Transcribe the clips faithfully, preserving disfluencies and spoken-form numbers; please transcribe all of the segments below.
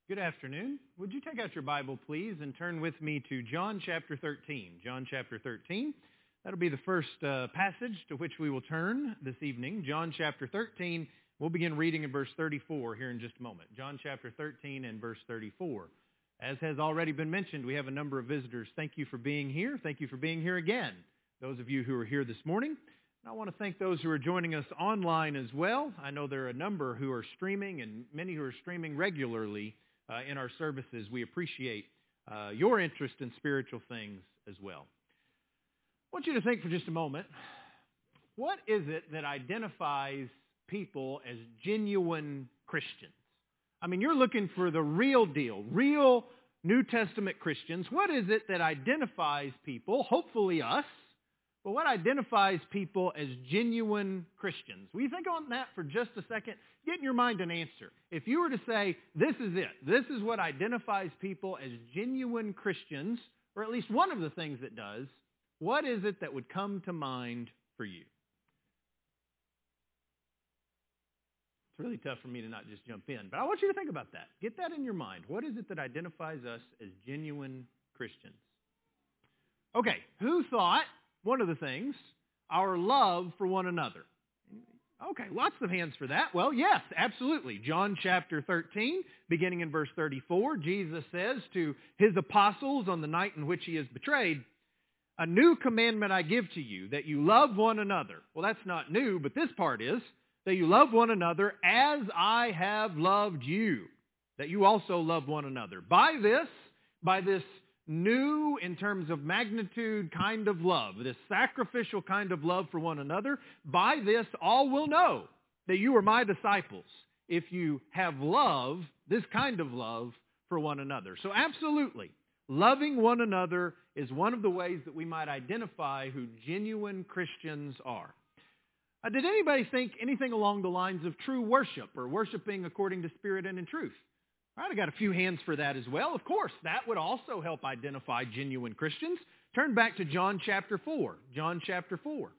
Good afternoon. Would you take out your Bible, please, and turn with me to John chapter thirteen. John chapter thirteen. That'll be the first uh, passage to which we will turn this evening. John chapter thirteen. We'll begin reading in verse thirty-four here in just a moment. John chapter thirteen and verse thirty-four. As has already been mentioned, we have a number of visitors. Thank you for being here. Thank you for being here again. Those of you who are here this morning. I want to thank those who are joining us online as well. I know there are a number who are streaming and many who are streaming regularly uh, in our services. We appreciate uh, your interest in spiritual things as well. I want you to think for just a moment, what is it that identifies people as genuine Christians? I mean, you're looking for the real deal, real New Testament Christians. What is it that identifies people, hopefully us, but what identifies people as genuine Christians? Will you think on that for just a second? Get in your mind an answer. If you were to say, this is it, this is what identifies people as genuine Christians, or at least one of the things it does, what is it that would come to mind for you? It's really tough for me to not just jump in, but I want you to think about that. Get that in your mind. What is it that identifies us as genuine Christians? Okay, who thought one of the things, our love for one another? Okay, lots of hands for that. Well, yes, absolutely. John chapter thirteen, beginning in verse thirty-four, Jesus says to his apostles on the night in which he is betrayed, "A new commandment I give to you, that you love one another." Well, that's not new, but this part is, that you love one another as I have loved you, that you also love one another. By this, by this new, in terms of magnitude, kind of love, this sacrificial kind of love for one another, by this all will know that you are my disciples, if you have love, this kind of love for one another. So absolutely, loving one another is one of the ways that we might identify who genuine Christians are. Uh, did anybody think anything along the lines of true worship or worshiping according to spirit and in truth? All right, I got a few hands for that as well. Of course, that would also help identify genuine Christians. Turn back to John chapter four. John chapter four.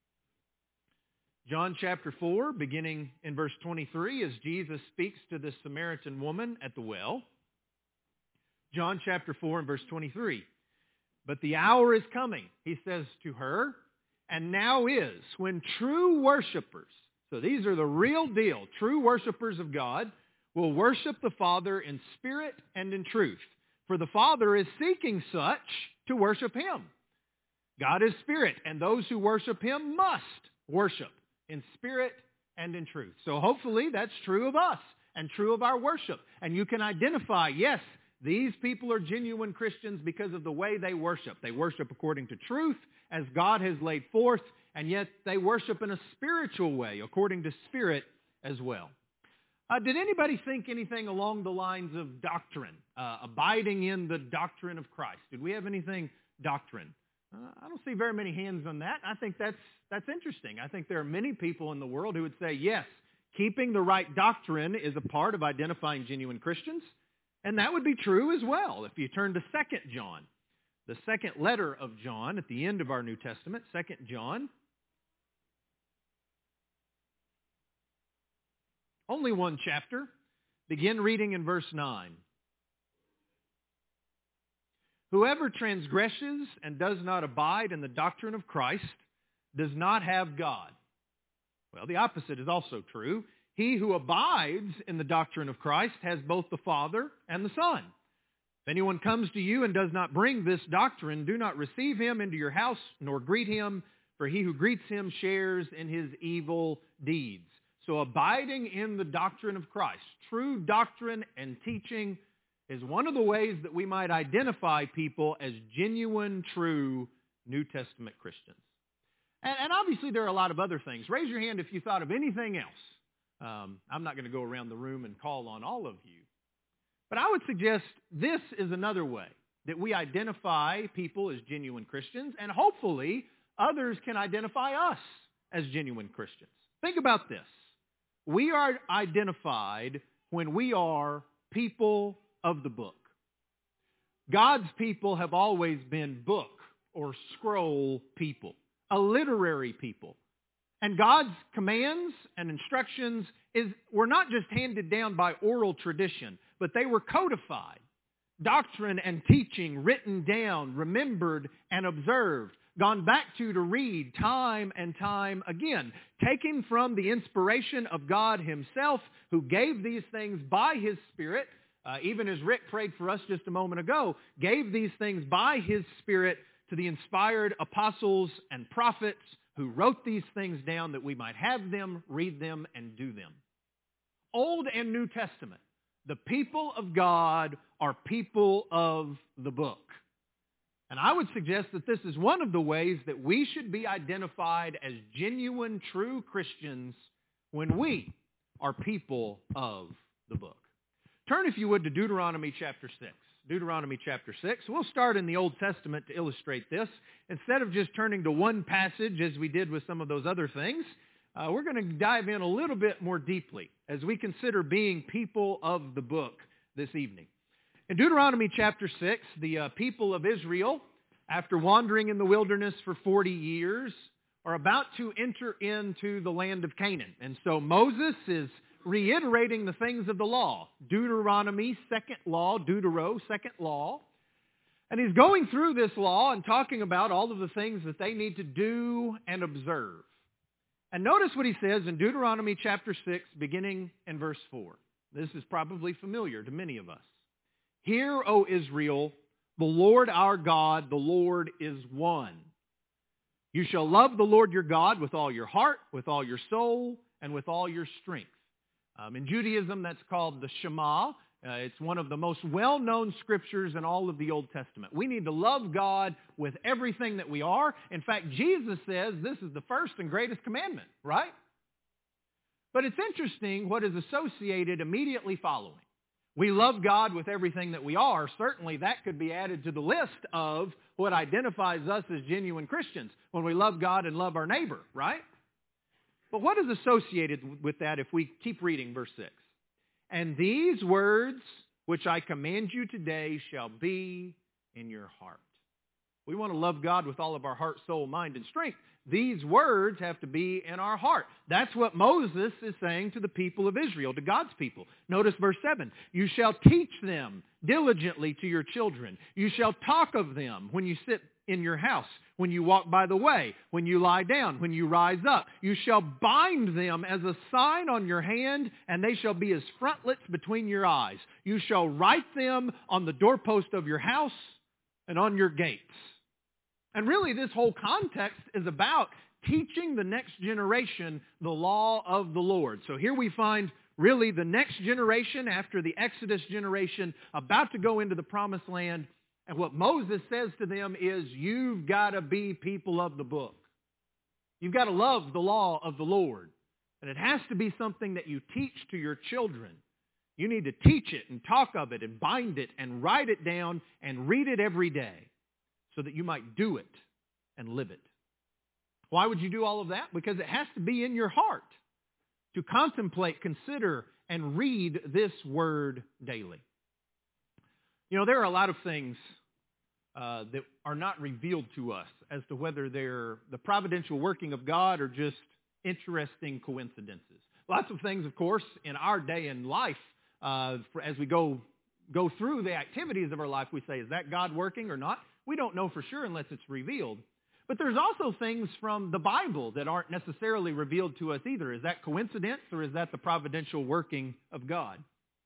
John chapter four, beginning in verse twenty-three, as Jesus speaks to this Samaritan woman at the well. John chapter four and verse twenty-three. "But the hour is coming," he says to her, "and now is, when true worshipers," so these are the real deal, true worshipers of God, "will worship the Father in spirit and in truth. For the Father is seeking such to worship him. God is spirit, and those who worship him must worship in spirit and in truth." So hopefully that's true of us and true of our worship. And you can identify, yes, these people are genuine Christians because of the way they worship. They worship according to truth as God has laid forth, and yet they worship in a spiritual way according to spirit as well. Uh, did anybody think anything along the lines of doctrine, uh, abiding in the doctrine of Christ? Did we have anything doctrine? Uh, I don't see very many hands on that. I think that's that's interesting. I think there are many people in the world who would say, yes, keeping the right doctrine is a part of identifying genuine Christians. And that would be true as well. If you turn to Second John, the second letter of John at the end of our New Testament, Second John. Only one chapter. Begin reading in verse nine. "Whoever transgresses and does not abide in the doctrine of Christ does not have God." Well, the opposite is also true. "He who abides in the doctrine of Christ has both the Father and the Son. If anyone comes to you and does not bring this doctrine, do not receive him into your house, nor greet him, for he who greets him shares in his evil deeds." So abiding in the doctrine of Christ, true doctrine and teaching, is one of the ways that we might identify people as genuine, true New Testament Christians. And, and obviously there are a lot of other things. Raise your hand if you thought of anything else. Um, I'm not going to go around the room and call on all of you. But I would suggest this is another way that we identify people as genuine Christians, and hopefully others can identify us as genuine Christians. Think about this. We are identified when we are people of the book. God's people have always been book or scroll people, a literary people. And God's commands and instructions is were not just handed down by oral tradition, but they were codified. Doctrine and teaching written down, remembered and observed, gone back to to read time and time again, taken from the inspiration of God Himself, who gave these things by His Spirit, uh, even as Rick prayed for us just a moment ago, gave these things by His Spirit to the inspired apostles and prophets who wrote these things down that we might have them, read them, and do them. Old and New Testament. The people of God are people of the book. And I would suggest that this is one of the ways that we should be identified as genuine, true Christians when we are people of the book. Turn, if you would, to Deuteronomy chapter six. Deuteronomy chapter six. We'll start in the Old Testament to illustrate this. Instead of just turning to one passage as we did with some of those other things, uh, we're going to dive in a little bit more deeply as we consider being people of the book this evening. In Deuteronomy chapter six, the uh, people of Israel, after wandering in the wilderness for forty years, are about to enter into the land of Canaan. And so Moses is reiterating the things of the law. Deuteronomy, second law, Deutero, second law. And he's going through this law and talking about all of the things that they need to do and observe. And notice what he says in Deuteronomy chapter six, beginning in verse four. This is probably familiar to many of us. Hear, O Israel, the Lord our God, the Lord is one. You shall love the Lord your God with all your heart, with all your soul, and with all your strength. Um, in Judaism, that's called the Shema. Uh, it's one of the most well-known scriptures in all of the Old Testament. We need to love God with everything that we are. In fact, Jesus says this is the first and greatest commandment, right? But it's interesting what is associated immediately following. We love God with everything that we are. Certainly that could be added to the list of what identifies us as genuine Christians, when we love God and love our neighbor, right? But what is associated with that if we keep reading verse six? And these words which I command you today shall be in your heart. We want to love God with all of our heart, soul, mind, and strength. These words have to be in our heart. That's what Moses is saying to the people of Israel, to God's people. Notice verse seven. You shall teach them diligently to your children. You shall talk of them when you sit in your house, when you walk by the way, when you lie down, when you rise up. You shall bind them as a sign on your hand, and they shall be as frontlets between your eyes. You shall write them on the doorpost of your house and on your gates. And really, this whole context is about teaching the next generation the law of the Lord. So here we find really the next generation after the Exodus generation about to go into the promised land. And what Moses says to them is, you've got to be people of the book. You've got to love the law of the Lord. And it has to be something that you teach to your children. You need to teach it and talk of it and bind it and write it down and read it every day, so that you might do it and live it. Why would you do all of that? Because it has to be in your heart to contemplate, consider, and read this word daily. You know, there are a lot of things uh, that are not revealed to us as to whether they're the providential working of God or just interesting coincidences. Lots of things, of course, in our day and life, uh, for, as we go, go through the activities of our life, we say, is that God working or not? We don't know for sure unless it's revealed. But there's also things from the Bible that aren't necessarily revealed to us either. Is that coincidence, or is that the providential working of God?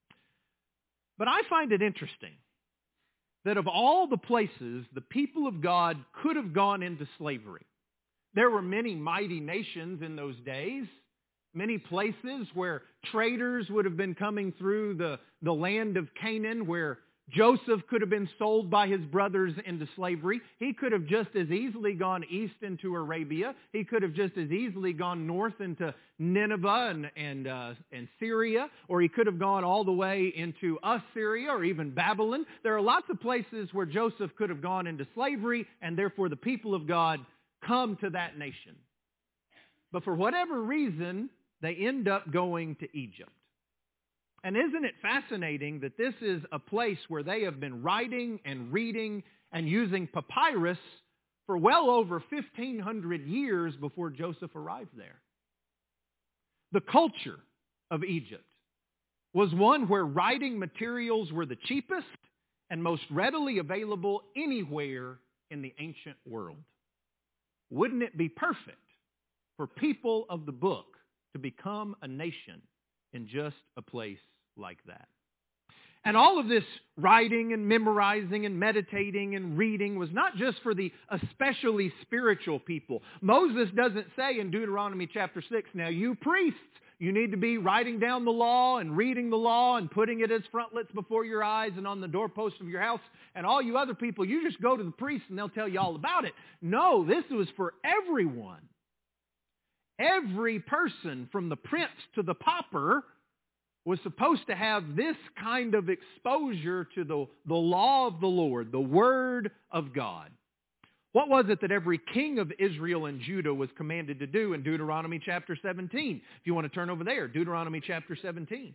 But I find it interesting that of all the places the people of God could have gone into slavery, there were many mighty nations in those days, many places where traders would have been coming through the, the land of Canaan, where Joseph could have been sold by his brothers into slavery. He could have just as easily gone east into Arabia. He could have just as easily gone north into Nineveh and, and, uh, and Syria, or he could have gone all the way into Assyria or even Babylon. There are lots of places where Joseph could have gone into slavery, and therefore the people of God come to that nation. But for whatever reason, they end up going to Egypt. And isn't it fascinating that this is a place where they have been writing and reading and using papyrus for well over fifteen hundred years before Joseph arrived there? The culture of Egypt, was one where writing materials were the cheapest and most readily available anywhere in the ancient world. Wouldn't it be perfect for people of the book to become a nation in just a place like that? And all of this writing and memorizing and meditating and reading was not just for the especially spiritual people. Moses doesn't say in Deuteronomy chapter six, now you priests, you need to be writing down the law and reading the law and putting it as frontlets before your eyes and on the doorpost of your house. And all you other people, you just go to the priest and they'll tell you all about it. No, this was for everyone. Every person from the prince to the pauper was supposed to have this kind of exposure to the, the law of the Lord, the Word of God. What was it that every king of Israel and Judah was commanded to do in Deuteronomy chapter seventeen? If you want to turn over there, Deuteronomy chapter seventeen.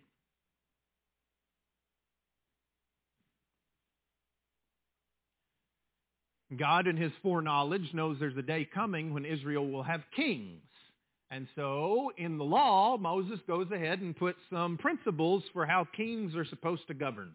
God in His foreknowledge knows there's a day coming when Israel will have kings. And so, in the law, Moses goes ahead and puts some principles for how kings are supposed to govern.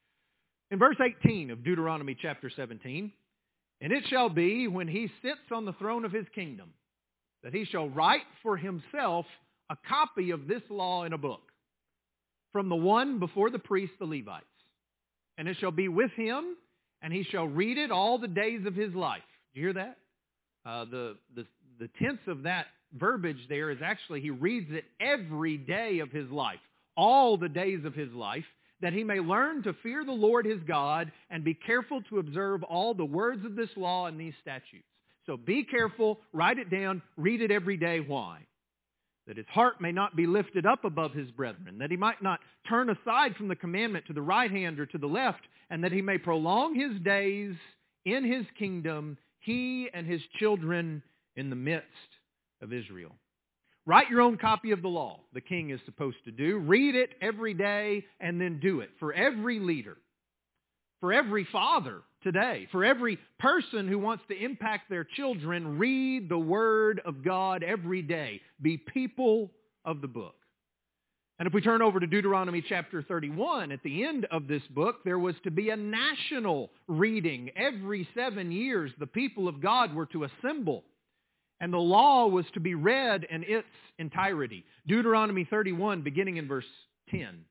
In verse eighteen of Deuteronomy chapter seventeen, and it shall be when he sits on the throne of his kingdom, that he shall write for himself a copy of this law in a book, from the one before the priests, the Levites. And it shall be with him, and he shall read it all the days of his life. Do you hear that? Uh, the, the, the tense of that verbiage there is actually he reads it every day of his life, all the days of his life, that he may learn to fear the Lord his God and be careful to observe all the words of this law and these statutes. So be careful, write it down, read it every day. Why? That his heart may not be lifted up above his brethren, that he might not turn aside from the commandment to the right hand or to the left, and that he may prolong his days in his kingdom, he and his children in the midst of Israel. Write your own copy of the law, the king is supposed to do. Read it every day and then do it. For every leader, for every father today, for every person who wants to impact their children, read the Word of God every day. Be people of the book. And if we turn over to Deuteronomy chapter thirty-one, at the end of this book, there was to be a national reading. Every seven years, the people of God were to assemble, and the law was to be read in its entirety. Deuteronomy thirty-one, beginning in verse ten.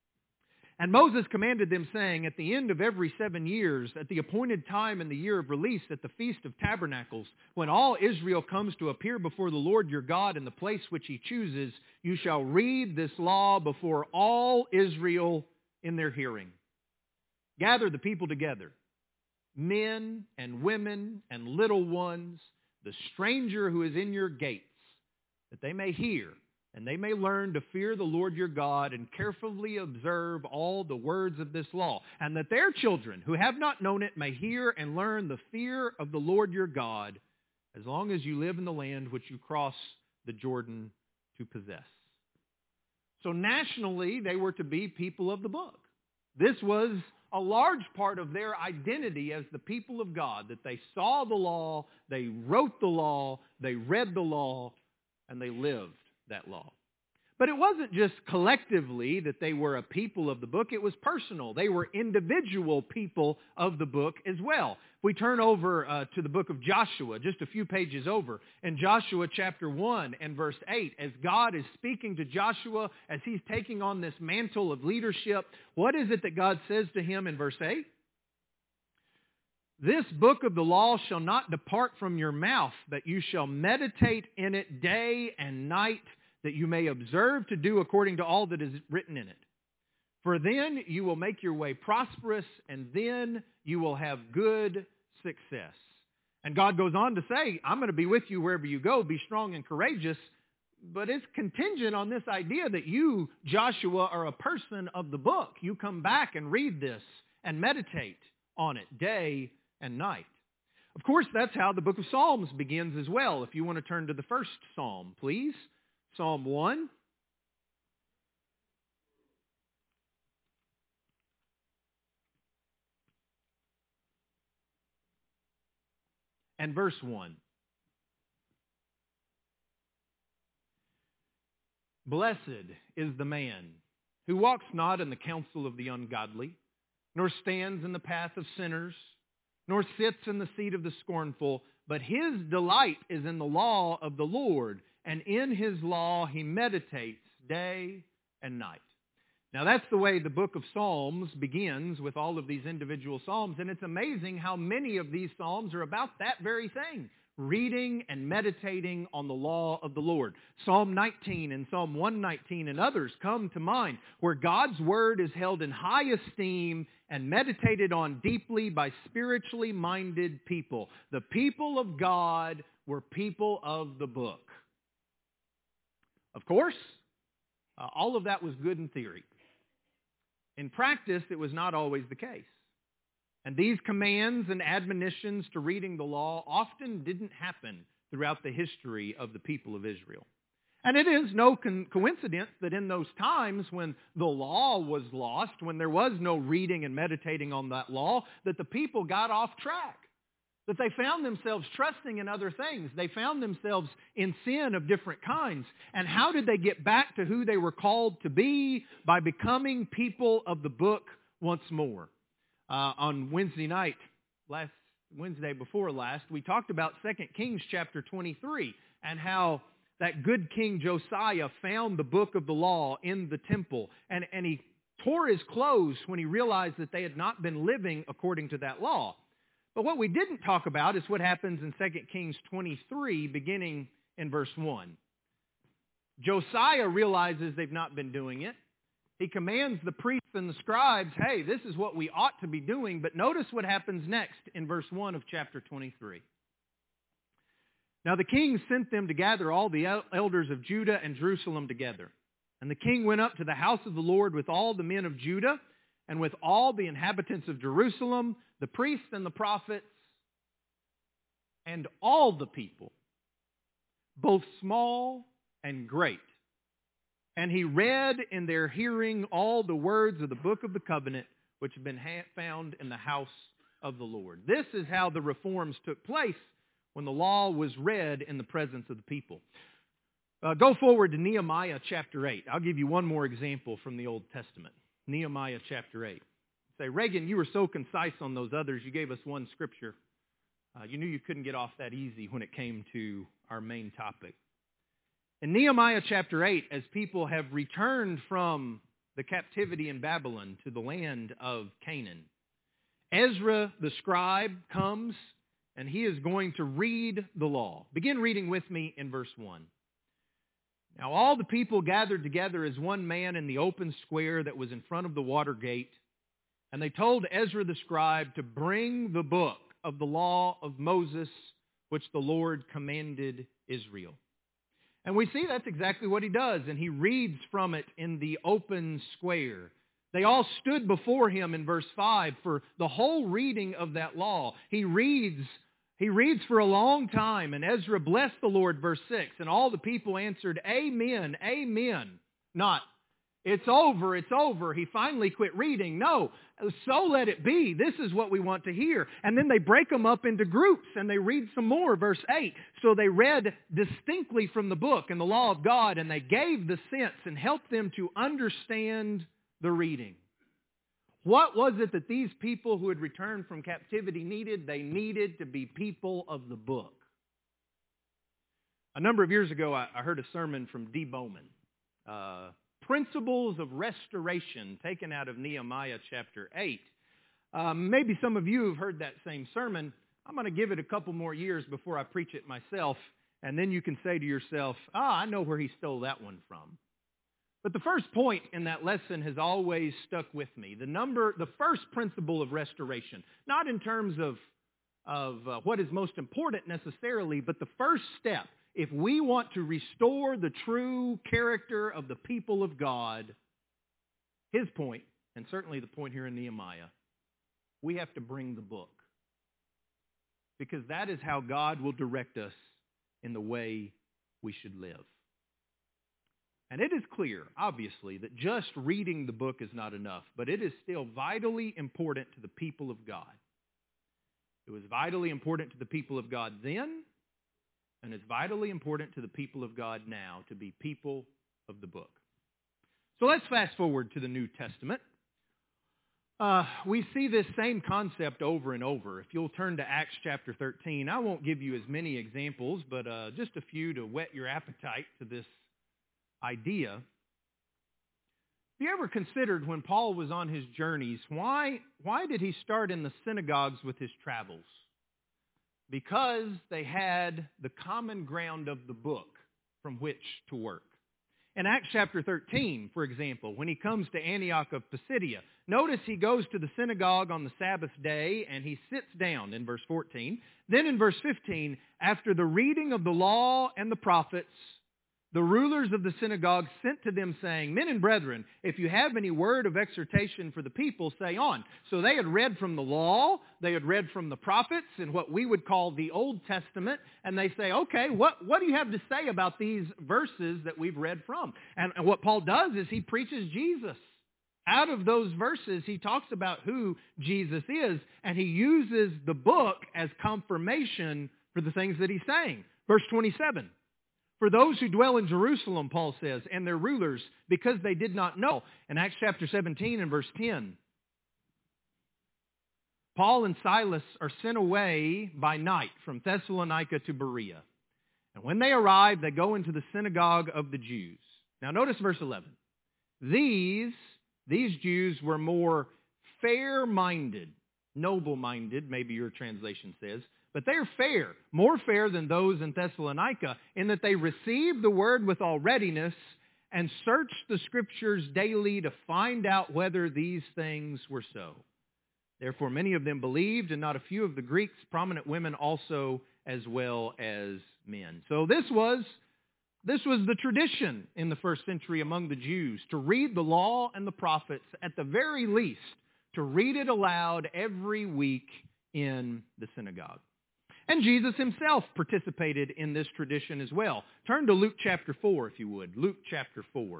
And Moses commanded them, saying, at the end of every seven years, at the appointed time in the year of release, at the Feast of Tabernacles, when all Israel comes to appear before the Lord your God in the place which he chooses, you shall read this law before all Israel in their hearing. Gather the people together, men and women and little ones, the stranger who is in your gates, that they may hear and they may learn to fear the Lord your God and carefully observe all the words of this law, and that their children who have not known it may hear and learn the fear of the Lord your God as long as you live in the land which you cross the Jordan to possess. So nationally, they were to be people of the book. This was a large part of their identity as the people of God, that they saw the law, they wrote the law, they read the law, and they lived that law. But it wasn't just collectively that they were a people of the book, it was personal. They were individual people of the book as well. If we turn over uh, to the book of Joshua, just a few pages over, in Joshua chapter one and verse eight, as God is speaking to Joshua as he's taking on this mantle of leadership, what is it that God says to him in verse eight? This book of the law shall not depart from your mouth, but you shall meditate in it day and night, that you may observe to do according to all that is written in it. For then you will make your way prosperous, and then you will have good success. And God goes on to say, I'm going to be with you wherever you go, be strong and courageous, but it's contingent on this idea that you, Joshua, are a person of the book. You come back and read this and meditate on it day and night. Of course, that's how the book of Psalms begins as well. If you want to turn to the first psalm, please. Psalm one. And verse one. Blessed is the man who walks not in the counsel of the ungodly, nor stands in the path of sinners, nor sits in the seat of the scornful, but his delight is in the law of the Lord, and in his law he meditates day and night. Now that's the way the book of Psalms begins, with all of these individual psalms, and it's amazing how many of these psalms are about that very thing, reading and meditating on the law of the Lord. Psalm nineteen and Psalm one nineteen and others come to mind, where God's word is held in high esteem and meditated on deeply by spiritually minded people. The people of God were people of the book. Of course, uh, all of that was good in theory. In practice, it was not always the case. And these commands and admonitions to reading the law often didn't happen throughout the history of the people of Israel. And it is no con- coincidence that in those times when the law was lost, when there was no reading and meditating on that law, that the people got off track. That they found themselves trusting in other things. They found themselves in sin of different kinds. And how did they get back to who they were called to be? By becoming people of the book once more. Uh, on Wednesday night, last Wednesday before last, we talked about Second Kings chapter twenty-three and how that good king Josiah found the book of the law in the temple. And, and he tore his clothes when he realized that they had not been living according to that law. But what we didn't talk about is what happens in Second Kings twenty-three, beginning in verse one. Josiah realizes they've not been doing it. He commands the priests and the scribes, hey, this is what we ought to be doing. But notice what happens next in verse one of chapter twenty-three. Now the king sent them to gather all the elders of Judah and Jerusalem together. And the king went up to the house of the Lord with all the men of Judah and with all the inhabitants of Jerusalem, the priests and the prophets, and all the people, both small and great. And he read in their hearing all the words of the book of the covenant, which have been ha- found in the house of the Lord. This is how the reforms took place when the law was read in the presence of the people. Uh, go forward to Nehemiah chapter eight. I'll give you one more example from the Old Testament. Nehemiah chapter eight. Say, Reagan, you were so concise on those others. You gave us one scripture. Uh, you knew you couldn't get off that easy when it came to our main topic. In Nehemiah chapter eight, as people have returned from the captivity in Babylon to the land of Canaan, Ezra the scribe comes and he is going to read the law. Begin reading with me in verse one. Now all the people gathered together as one man in the open square that was in front of the water gate, and they told Ezra the scribe to bring the book of the law of Moses, which the Lord commanded Israel. And we see that's exactly what he does, and he reads from it in the open square. They all stood before him in verse five for the whole reading of that law. He reads He reads for a long time, and Ezra blessed the Lord, verse six, and all the people answered, Amen, Amen. Not, it's over, it's over. He finally quit reading. No, so let it be. This is what we want to hear. And then they break them up into groups, and they read some more, verse eight. So they read distinctly from the book and the law of God, and they gave the sense and helped them to understand the reading. What was it that these people who had returned from captivity needed? They needed to be people of the book. A number of years ago, I heard a sermon from D. Bowman, uh, Principles of Restoration, taken out of Nehemiah chapter eight. Um, maybe some of you have heard that same sermon. I'm going to give it a couple more years before I preach it myself, and then you can say to yourself, ah, I know where he stole that one from. But the first point in that lesson has always stuck with me. The number, the first principle of restoration, not in terms of, of uh, what is most important necessarily, but the first step, if we want to restore the true character of the people of God, his point, and certainly the point here in Nehemiah, we have to bring the book. Because that is how God will direct us in the way we should live. And it is clear, obviously, that just reading the book is not enough, but it is still vitally important to the people of God. It was vitally important to the people of God then, and it's vitally important to the people of God now to be people of the book. So let's fast forward to the New Testament. Uh, we see this same concept over and over. If you'll turn to Acts chapter thirteen, I won't give you as many examples, but uh, just a few to whet your appetite to this idea. Have you ever considered when Paul was on his journeys, why, why did he start in the synagogues with his travels? Because they had the common ground of the book from which to work. In Acts chapter thirteen, for example, when he comes to Antioch of Pisidia, notice he goes to the synagogue on the Sabbath day and he sits down in verse fourteen. Then in verse fifteen, after the reading of the law and the prophets, the rulers of the synagogue sent to them saying, "Men and brethren, if you have any word of exhortation for the people, say on." So they had read from the law, they had read from the prophets in what we would call the Old Testament, and they say, okay, what, what do you have to say about these verses that we've read from? And, and what Paul does is he preaches Jesus. Out of those verses, he talks about who Jesus is, and he uses the book as confirmation for the things that he's saying. Verse twenty-seven. For those who dwell in Jerusalem, Paul says, and their rulers, because they did not know. In Acts chapter seventeen and verse ten, Paul and Silas are sent away by night from Thessalonica to Berea. And when they arrive, they go into the synagogue of the Jews. Now notice verse eleven. These, these Jews were more fair-minded, noble-minded, maybe your translation says, but they are fair, more fair than those in Thessalonica, in that they received the word with all readiness and searched the Scriptures daily to find out whether these things were so. Therefore many of them believed, and not a few of the Greeks, prominent women also, as well as men. So this was, this was the tradition in the first century among the Jews, to read the law and the prophets, at the very least, to read it aloud every week in the synagogue. And Jesus himself participated in this tradition as well. Turn to Luke chapter four, if you would. Luke chapter four.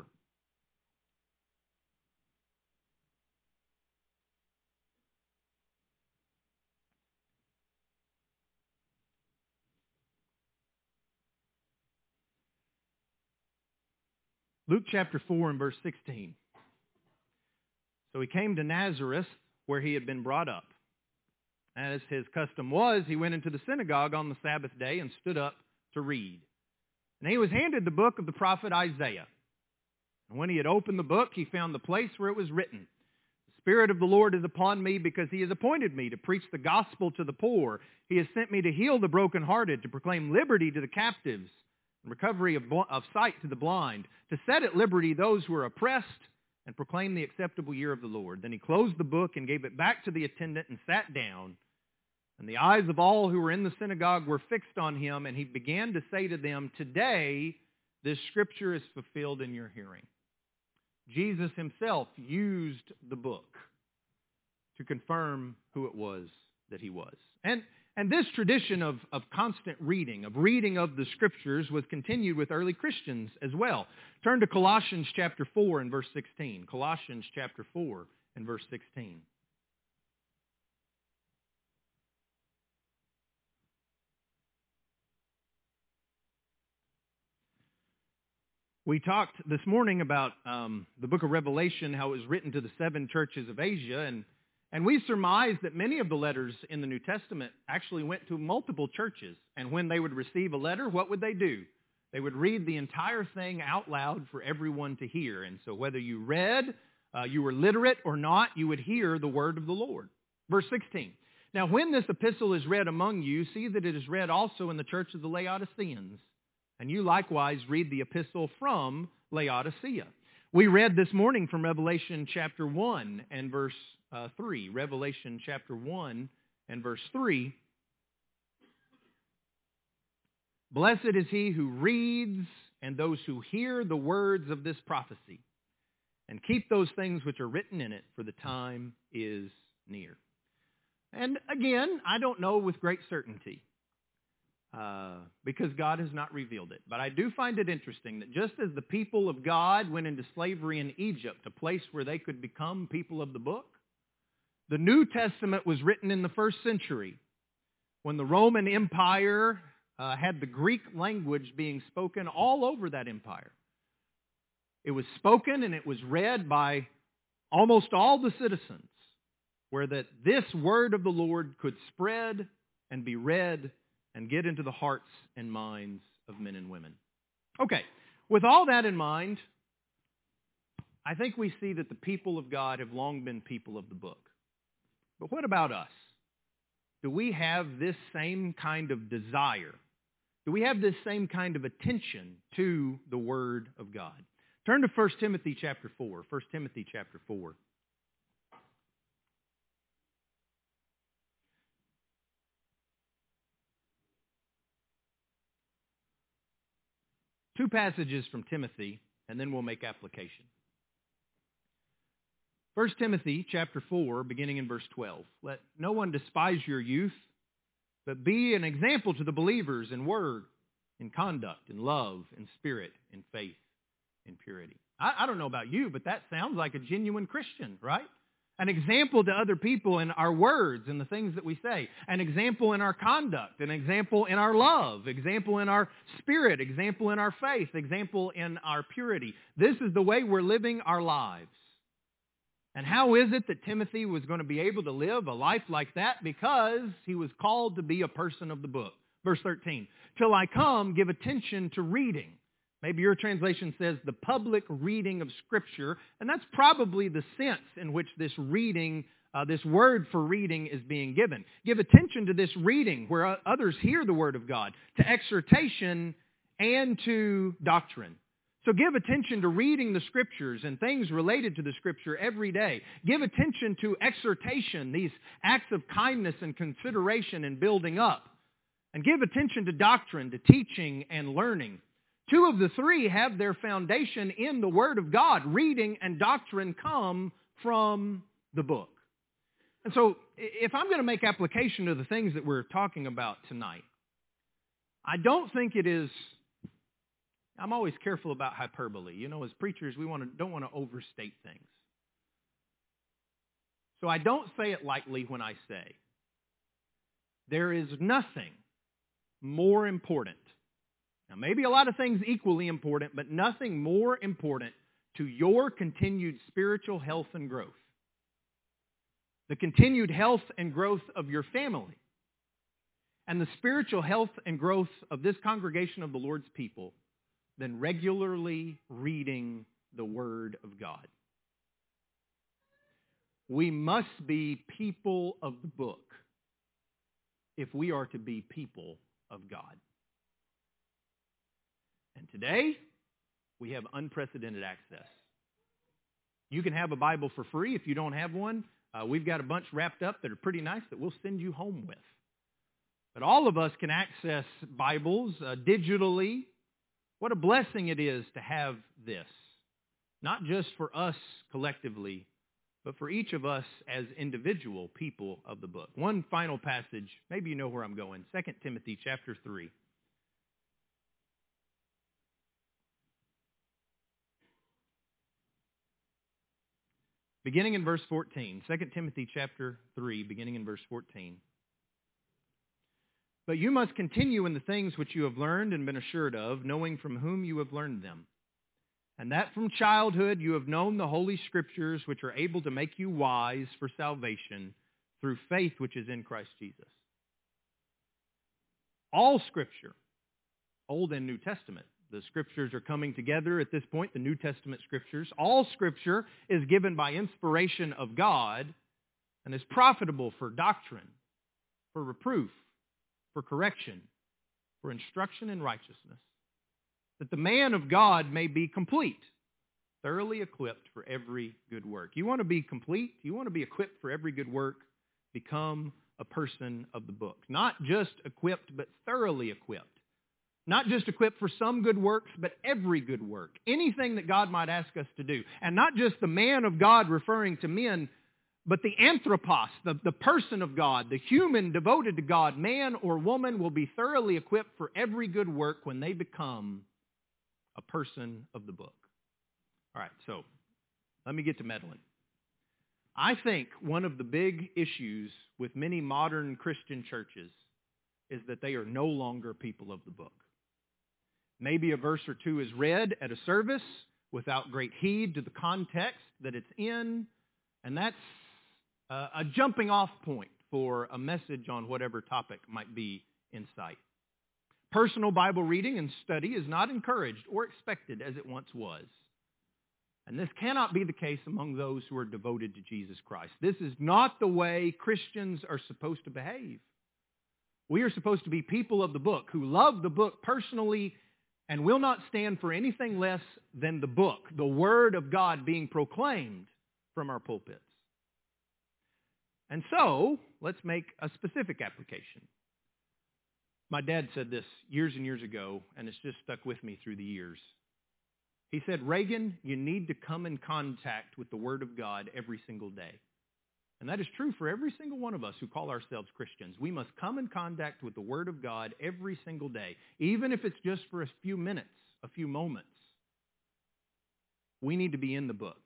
Luke chapter four and verse sixteen. So he came to Nazareth, where he had been brought up. As his custom was, he went into the synagogue on the Sabbath day and stood up to read. And he was handed the book of the prophet Isaiah. And when he had opened the book, he found the place where it was written, "The Spirit of the Lord is upon me, because he has appointed me to preach the gospel to the poor. He has sent me to heal the brokenhearted, to proclaim liberty to the captives, and recovery of, of sight to the blind, to set at liberty those who are oppressed, and proclaim the acceptable year of the Lord." Then he closed the book and gave it back to the attendant and sat down. And the eyes of all who were in the synagogue were fixed on him, and he began to say to them, "Today this scripture is fulfilled in your hearing." Jesus himself used the book to confirm who it was that he was. And, and this tradition of, of constant reading, of reading of the scriptures, was continued with early Christians as well. Turn to Colossians chapter four and verse sixteen. Colossians chapter four and verse sixteen. We talked this morning about um, the book of Revelation, how it was written to the seven churches of Asia, and, and we surmised that many of the letters in the New Testament actually went to multiple churches. And when they would receive a letter, what would they do? They would read the entire thing out loud for everyone to hear. And so whether you read, uh, you were literate or not, you would hear the word of the Lord. Verse sixteen. Now when this epistle is read among you, see that it is read also in the church of the Laodiceans. And you likewise read the epistle from Laodicea. We read this morning from Revelation chapter one and verse uh, three. Revelation chapter one and verse three. Blessed is he who reads and those who hear the words of this prophecy, and keep those things which are written in it, for the time is near. And again, I don't know with great certainty, Uh, because God has not revealed it. But I do find it interesting that just as the people of God went into slavery in Egypt, a place where they could become people of the book, the New Testament was written in the first century when the Roman Empire uh, had the Greek language being spoken all over that empire. It was spoken and it was read by almost all the citizens, where that this word of the Lord could spread and be read and get into the hearts and minds of men and women. Okay, with all that in mind, I think we see that the people of God have long been people of the book. But what about us? Do we have this same kind of desire? Do we have this same kind of attention to the Word of God? Turn to First Timothy chapter four. First Timothy chapter four. Two passages from Timothy, and then we'll make application. First Timothy chapter four, beginning in verse twelve. Let no one despise your youth, but be an example to the believers in word, in conduct, in love, in spirit, in faith, in purity. I, I don't know about you, but that sounds like a genuine Christian, right? An example to other people in our words and the things that we say. An example in our conduct. An example in our love. Example in our spirit. Example in our faith. Example in our purity. This is the way we're living our lives. And how is it that Timothy was going to be able to live a life like that? Because he was called to be a person of the book. Verse thirteen, till I come, give attention to reading. Maybe your translation says the public reading of Scripture, and that's probably the sense in which this reading, uh, this word for reading is being given. Give attention to this reading where others hear the Word of God, to exhortation and to doctrine. So give attention to reading the Scriptures and things related to the Scripture every day. Give attention to exhortation, these acts of kindness and consideration and building up. And give attention to doctrine, to teaching and learning. Two of the three have their foundation in the Word of God. Reading and doctrine come from the book. And so if I'm going to make application to the things that we're talking about tonight, I don't think it is... I'm always careful about hyperbole. You know, as preachers, we want to, don't want to overstate things. So I don't say it lightly when I say, there is nothing more important. Now, maybe a lot of things equally important, but nothing more important to your continued spiritual health and growth. The continued health and growth of your family. And the spiritual health and growth of this congregation of the Lord's people than regularly reading the Word of God. We must be people of the book if we are to be people of God. And today, we have unprecedented access. You can have a Bible for free. If you don't have one, uh, we've got a bunch wrapped up that are pretty nice that we'll send you home with. But all of us can access Bibles uh, digitally. What a blessing it is to have this, not just for us collectively, but for each of us as individual people of the book. One final passage, maybe you know where I'm going, Second Timothy chapter three. Beginning in verse fourteen, Second Timothy chapter three, beginning in verse fourteen. But you must continue in the things which you have learned and been assured of, knowing from whom you have learned them. And that from childhood you have known the Holy Scriptures, which are able to make you wise for salvation through faith which is in Christ Jesus. All Scripture, Old and New Testament, the Scriptures are coming together at this point, the New Testament Scriptures. All Scripture is given by inspiration of God and is profitable for doctrine, for reproof, for correction, for instruction in righteousness, that the man of God may be complete, thoroughly equipped for every good work. You want to be complete? You want to be equipped for every good work? Become a person of the book. Not just equipped, but thoroughly equipped. Not just equipped for some good works, but every good work. Anything that God might ask us to do. And not just the man of God referring to men, but the anthropos, the, the person of God, the human devoted to God, man or woman, will be thoroughly equipped for every good work when they become a person of the book. All right, so let me get to meddling. I think one of the big issues with many modern Christian churches is that they are no longer people of the book. Maybe a verse or two is read at a service, without great heed to the context that it's in, and that's uh, a jumping off point for a message on whatever topic might be in sight. Personal Bible reading and study is not encouraged or expected as it once was. And this cannot be the case among those who are devoted to Jesus Christ. This is not the way Christians are supposed to behave. We are supposed to be people of the book who love the book personally and will not stand for anything less than the book, the Word of God being proclaimed from our pulpits. And so, let's make a specific application. My dad said this years and years ago, and it's just stuck with me through the years. He said, Reagan, you need to come in contact with the Word of God every single day. And that is true for every single one of us who call ourselves Christians. We must come in contact with the Word of God every single day, even if it's just for a few minutes, a few moments. We need to be in the book.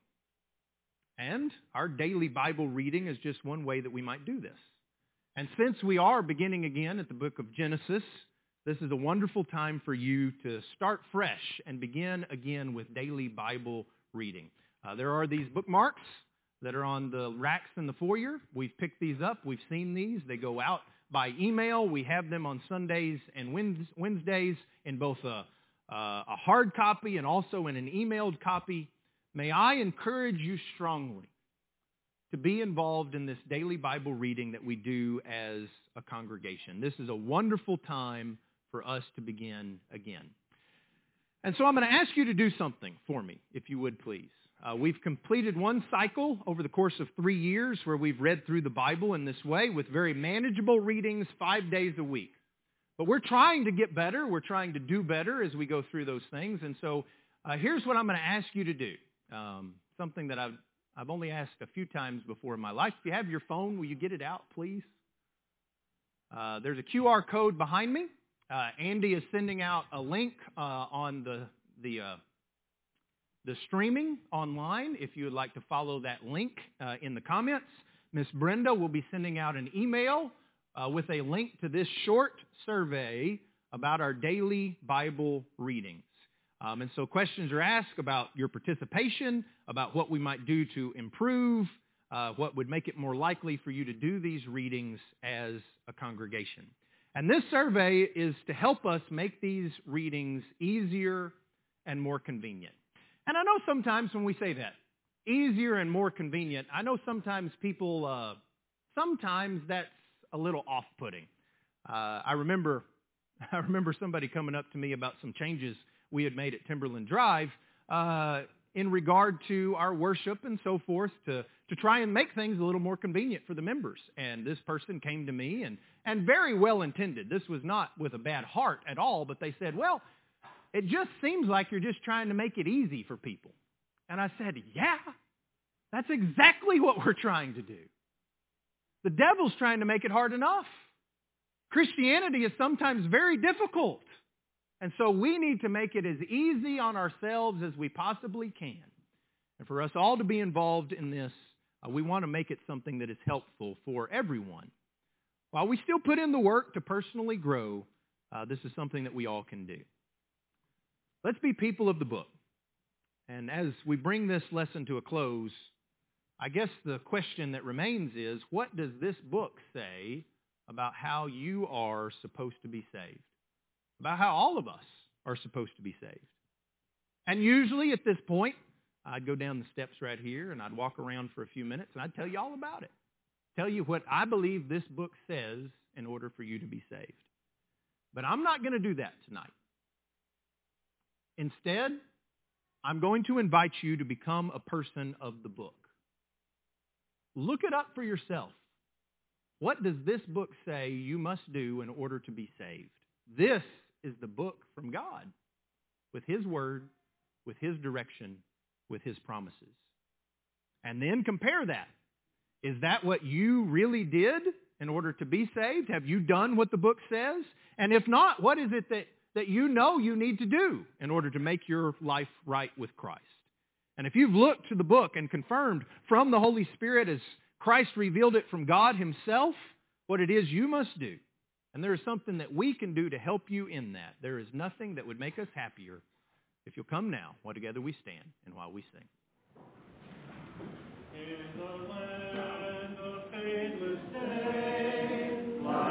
And our daily Bible reading is just one way that we might do this. And since we are beginning again at the book of Genesis, this is a wonderful time for you to start fresh and begin again with daily Bible reading. Uh, there are these bookmarks that are on the racks in the foyer. We've picked these up. We've seen these. They go out by email. We have them on Sundays and Wednesdays in both a, uh, a hard copy and also in an emailed copy. May I encourage you strongly to be involved in this daily Bible reading that we do as a congregation. This is a wonderful time for us to begin again. And so I'm going to ask you to do something for me, if you would please. Uh, we've completed one cycle over the course of three years where we've read through the Bible in this way with very manageable readings five days a week. But we're trying to get better. We're trying to do better as we go through those things. And so uh, here's what I'm going to ask you to do. Um, something that I've, I've only asked a few times before in my life. If you have your phone, will you get it out, please? Uh, there's a Q R code behind me. Uh, Andy is sending out a link uh, on the the uh, the streaming online if you would like to follow that link uh, in the comments. Miss Brenda will be sending out an email uh, with a link to this short survey about our daily Bible readings. Um, and so questions are asked about your participation, about what we might do to improve, uh, what would make it more likely for you to do these readings as a congregation. And this survey is to help us make these readings easier and more convenient. And I know sometimes when we say that, easier and more convenient, I know sometimes people, uh, sometimes that's a little off-putting. Uh, I remember, I remember somebody coming up to me about some changes we had made at Timberland Drive uh, in regard to our worship and so forth to, to try and make things a little more convenient for the members. And this person came to me and, and very well intended. This was not with a bad heart at all, but they said, well, it just seems like you're just trying to make it easy for people. And I said, yeah, that's exactly what we're trying to do. The devil's trying to make it hard enough. Christianity is sometimes very difficult. And so we need to make it as easy on ourselves as we possibly can. And for us all to be involved in this, uh, we want to make it something that is helpful for everyone. While we still put in the work to personally grow, uh, this is something that we all can do. Let's be people of the book. And as we bring this lesson to a close, I guess the question that remains is, what does this book say about how you are supposed to be saved? About how all of us are supposed to be saved. And usually at this point, I'd go down the steps right here and I'd walk around for a few minutes and I'd tell you all about it. Tell you what I believe this book says in order for you to be saved. But I'm not going to do that tonight. Instead, I'm going to invite you to become a person of the book. Look it up for yourself. What does this book say you must do in order to be saved? This is the book from God, with His Word, with His direction, with His promises. And then compare that. Is that what you really did in order to be saved? Have you done what the book says? And if not, what is it that, that you know you need to do in order to make your life right with Christ? And if you've looked to the book and confirmed from the Holy Spirit as Christ revealed it from God Himself, what it is you must do, and there is something that we can do to help you in that. There is nothing that would make us happier If you'll come now, while together we stand and while we sing.